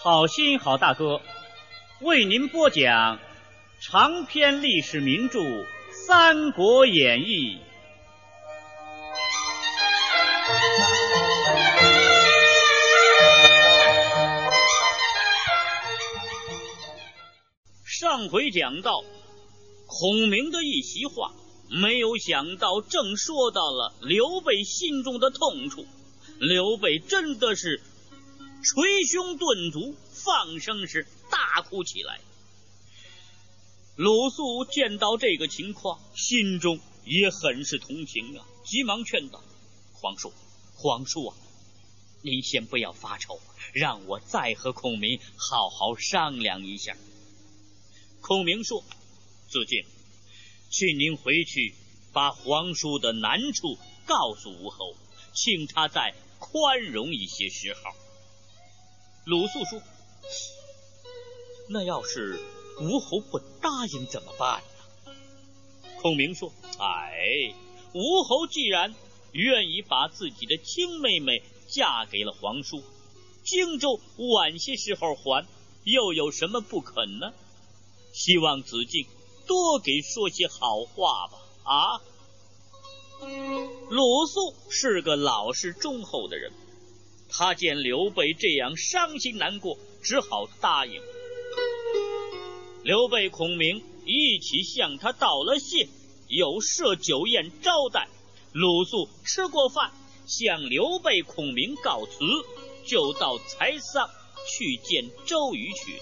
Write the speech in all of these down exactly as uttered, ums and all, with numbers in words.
好心好大哥，为您播讲长篇历史名著《三国演义》。上回讲到孔明的一席话，没有想到正说到了刘备心中的痛处。刘备真的是捶胸顿足，放声是大哭起来。鲁肃见到这个情况，心中也很是同情啊，急忙劝道：皇叔皇叔啊，您先不要发愁，让我再和孔明好好商量一下。孔明说：子敬，请您回去把皇叔的难处告诉吴侯，请他再宽容一些时候。鲁肃说：那要是吴侯不答应怎么办呢？孔明说：哎，吴侯既然愿意把自己的亲妹妹嫁给了皇叔，荆州晚些时候还，又有什么不肯呢？希望子敬多给说些好话吧。啊，鲁肃是个老实忠厚的人，他见刘备这样伤心难过，只好答应。刘备、孔明一起向他道了谢，又设酒宴招待。鲁肃吃过饭，向刘备、孔明告辞，就到柴桑去见周瑜去。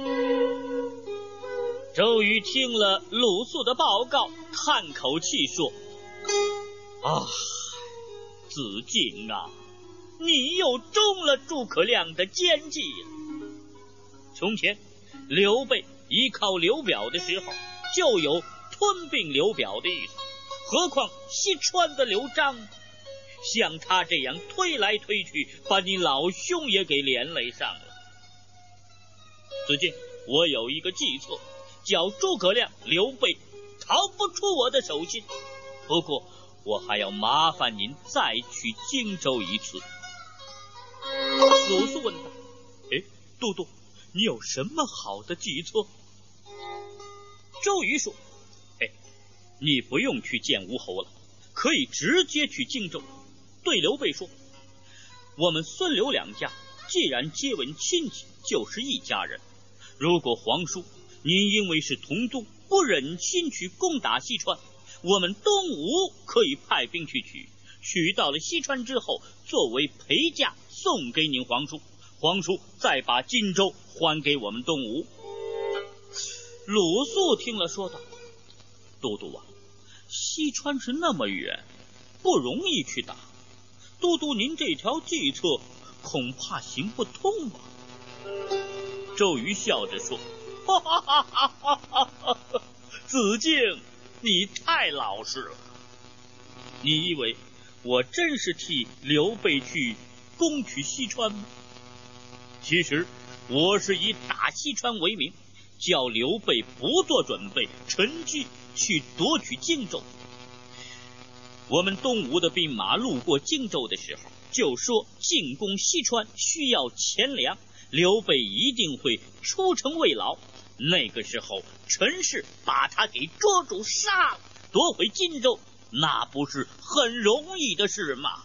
周瑜听了鲁肃的报告，叹口气说：啊，子敬啊，你又中了诸葛亮的奸计了。从前刘备依靠刘表的时候，就有吞并刘表的意思，何况西川的刘璋，像他这样推来推去，把你老兄也给连累上了。子敬，我有一个计策，叫诸葛亮、刘备逃不出我的手心，不过我还要麻烦您再去荆州一次。鲁肃问道：哎，都督，你有什么好的计策？周瑜说：哎，你不用去见吴侯了，可以直接去荆州。对刘备说：我们孙刘两家既然结为亲戚，就是一家人，如果皇叔您因为是同宗，不忍心去攻打西川，我们东吴可以派兵去取，取到了西川之后，作为陪嫁送给您皇叔，皇叔再把荆州还给我们东吴。鲁肃听了说道：都督啊，西川是那么远，不容易去打，都督您这条计策恐怕行不通吧。周瑜笑着说：哈哈哈哈哈哈，子敬，你太老实了。你以为我真是替刘备去攻取西川吗？其实我是以打西川为名，叫刘备不做准备，趁机去夺取荆州。我们东吴的兵马路过荆州的时候，就说进攻西川需要钱粮，刘备一定会出城慰劳。那个时候陈氏把他给捉住杀了，夺回荆州，那不是很容易的事吗？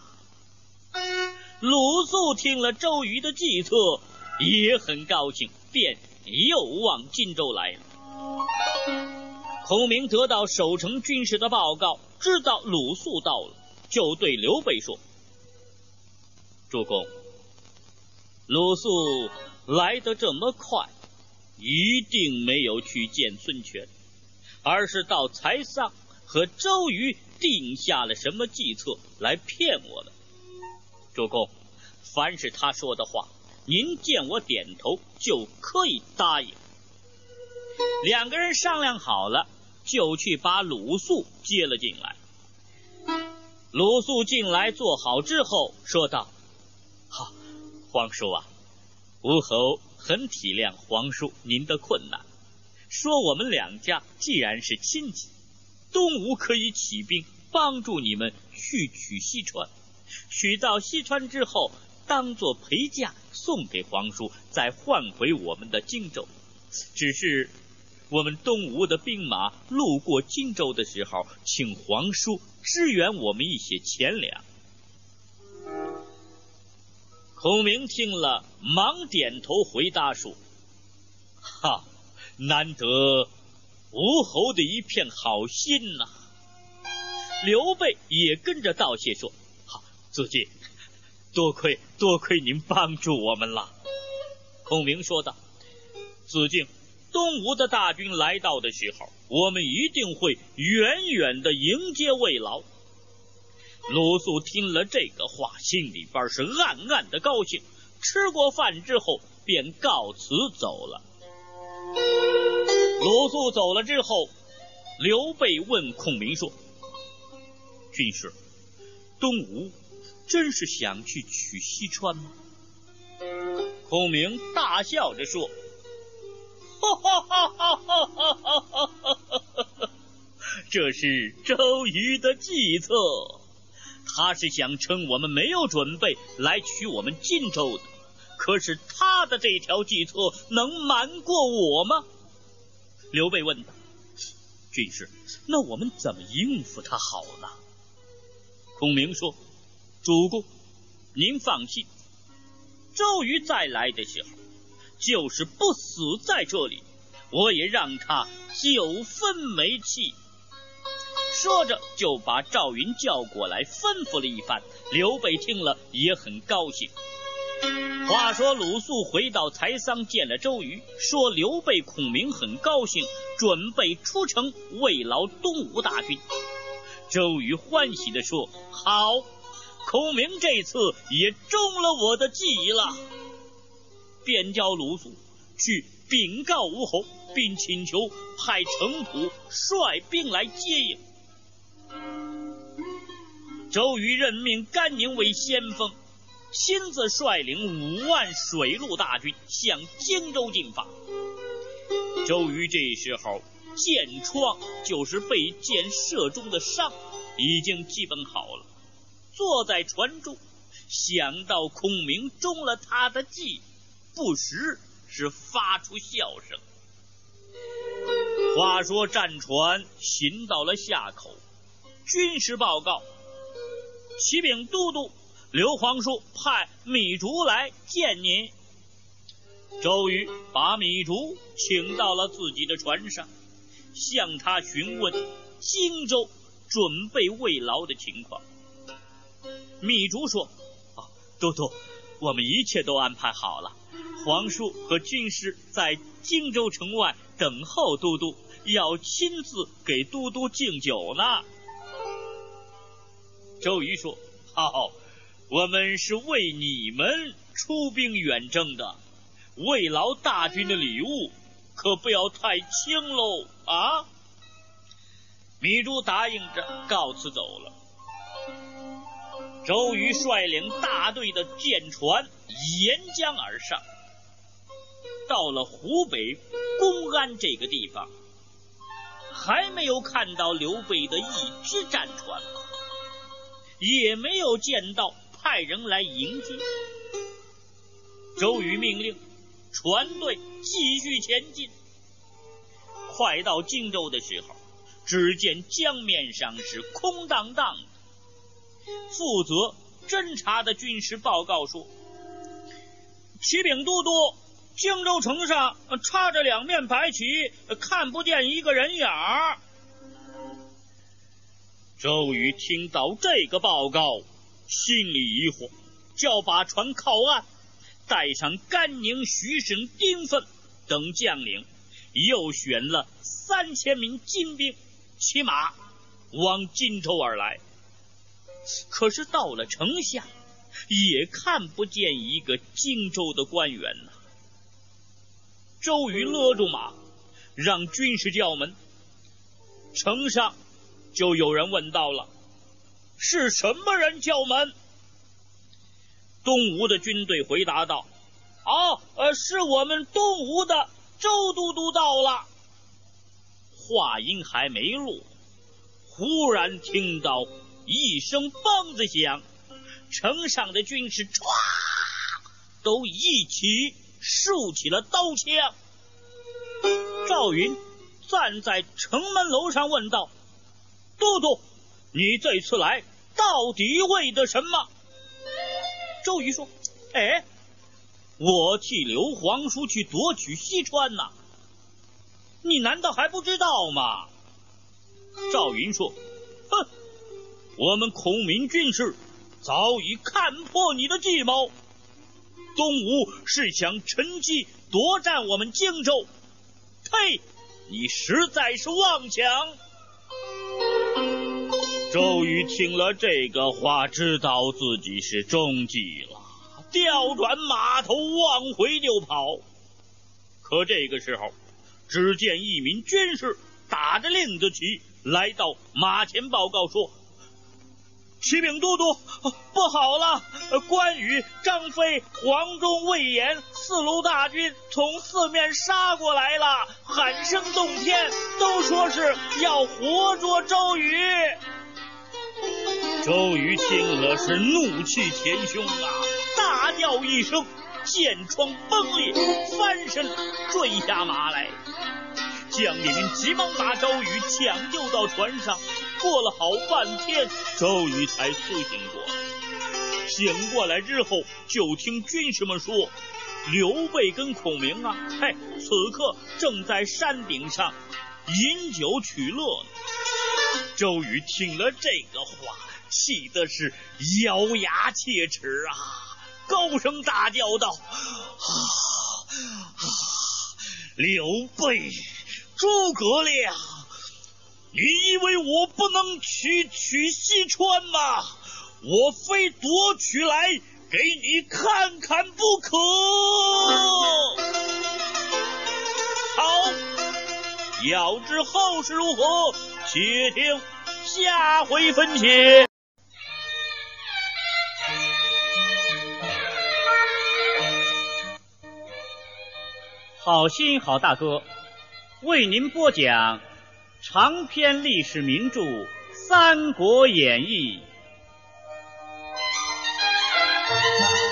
鲁肃听了周瑜的计策也很高兴，便又往荆州来了。孔明得到守城军事的报告，知道鲁肃到了，就对刘备说：主公，鲁肃来得这么快，一定没有去见孙权，而是到柴桑和周瑜定下了什么计策来骗我们。主公，凡是他说的话，您见我点头就可以答应。两个人商量好了，就去把鲁肃接了进来。鲁肃进来坐好之后说道：好，皇叔啊，吴侯很体谅皇叔您的困难，说我们两家既然是亲戚，东吴可以起兵帮助你们去取西川，取到西川之后， 当作陪嫁送给皇叔，再换回我们的荆州。只是我们东吴的兵马路过荆州的时候，请皇叔支援我们一些钱粮。孔明听了，忙点头回答说：哈，难得吴侯的一片好心呐、啊！刘备也跟着道谢说：好，子敬，多亏多亏您帮助我们了。孔明说道：子敬，东吴的大军来到的时候，我们一定会远远的迎接慰劳。鲁肃听了这个话，心里边是暗暗的高兴，吃过饭之后便告辞走了。鲁肃走了之后，刘备问孔明说：军师，东吴真是想去取西川吗？孔明大笑着说：哈哈哈哈哈哈哈哈！这是周瑜的计策，他是想趁我们没有准备来取我们荆州的。可是他的这条计策能瞒过我吗？刘备问道：军师，那我们怎么应付他好呢？孔明说：主公，您放心，周瑜再来的时候，就是不死在这里，我也让他九分没气。说着就把赵云叫过来，吩咐了一番。刘备听了也很高兴。话说鲁肃回到柴桑见了周瑜，说刘备、孔明很高兴，准备出城慰劳东吴大军。周瑜欢喜地说：好，孔明这次也中了我的计了。便叫鲁肃去禀告吴侯，并请求派程普率兵来接应。周瑜任命甘宁为先锋，亲自率领五万水陆大军向荆州进发。周瑜这时候箭疮，就是被箭射中的伤，已经基本好了，坐在船中，想到孔明中了他的计，不时是发出笑声。话说战船行到了夏口，军师报告：启禀都督，刘皇叔派米竹来见你。周瑜把米竹请到了自己的船上，向他询问荆州准备慰劳的情况。米竹说：啊，都督，我们一切都安排好了，皇叔和军师在荆州城外等候都督，要亲自给都督敬酒呢。周瑜说：好，我们是为你们出兵远征的，慰劳大军的礼物可不要太轻喽啊！米珠答应着告辞走了。周瑜率领大队的舰船沿江而上，到了湖北公安这个地方，还没有看到刘备的一只战船，也没有见到派人来迎接。周瑜命令船队继续前进。快到荆州的时候，只见江面上是空荡荡的。负责侦察的军师报告说：启禀都督，荆州城上插着两面白旗，看不见一个人影儿。周瑜听到这个报告，心里疑惑，叫把船靠岸，带上甘宁、徐盛、丁奉等将领，又选了三千名精兵，骑马往荆州而来。可是到了城下，也看不见一个荆州的官员呢。周瑜勒住马，让军士叫门。城上就有人问到了：是什么人叫门？东吴的军队回答道：哦，呃，是我们东吴的周都督到了。话音还没落，忽然听到一声梆子响，城上的军士唰都一起竖起了刀枪。赵云站在城门楼上问道：都督，你这次来到底为的什么？周瑜说：哎，我替刘皇叔去夺取西川呐、啊，你难道还不知道吗？赵云说：哼，我们孔明军士早已看破你的计谋，东吴是想趁机夺占我们荆州，呸，你实在是妄想。周瑜听了这个话，知道自己是中计了，调转马头往回就跑。可这个时候，只见一名军士打着令子旗来到马前报告说：启禀都督，不好了，关羽、张飞、黄忠、魏延四路大军从四面杀过来了，喊声动天，都说是要活捉周瑜。周瑜听了是怒气填胸啊，大叫一声，剑窗崩裂，翻身坠下马来。将领们急忙把周瑜抢救到船上，过了好半天，周瑜才苏醒过来。醒过来之后，就听军士们说，刘备跟孔明啊，嘿，此刻正在山顶上饮酒取乐呢。周瑜听了这个话，气的是咬牙切齿啊，高声大叫道：啊啊！刘备、诸葛亮，你以为我不能去取西川吗？我非夺取来给你看看不可。好，要知后事如何，且听下回分解。 好心好大哥为您播讲长篇历史名著《三国演义》。